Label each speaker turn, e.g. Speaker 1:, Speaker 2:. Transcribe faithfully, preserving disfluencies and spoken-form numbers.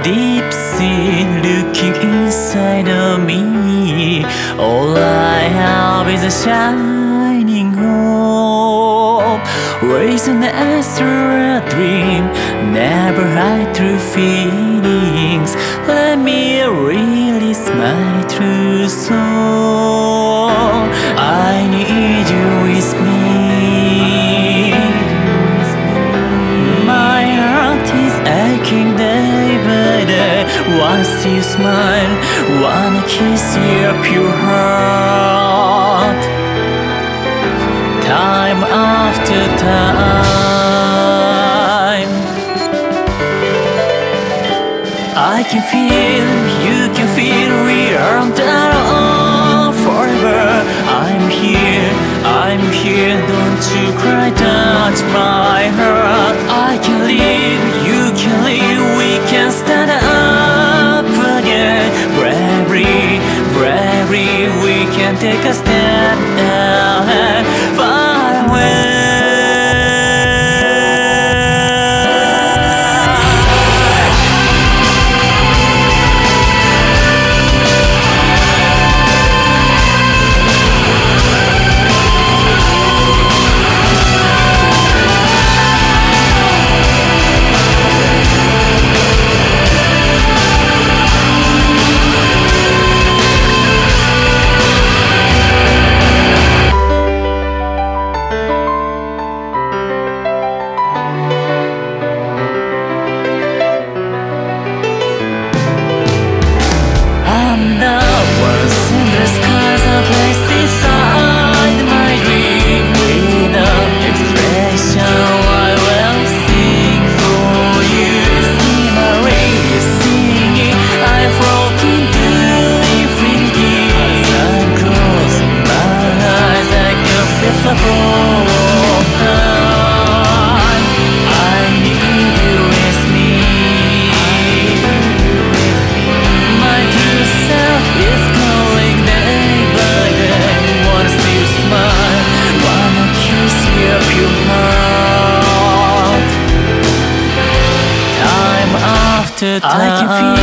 Speaker 1: deep sea looking inside of me. All I have is a shining hope, raising the astral dream, never hide true feelings. Let me release my true soul. I need you with me. My heart is aching day by day. Once you smile, wanna kiss your pure heart. Time after time, I can feel, you can feel, we aren't alone forever. I'm here, I'm here, don't you cry, touch my heart. I can live, you can live, we can stand up again. Bravery, bravery, we can take a step ahead, far away. I can feel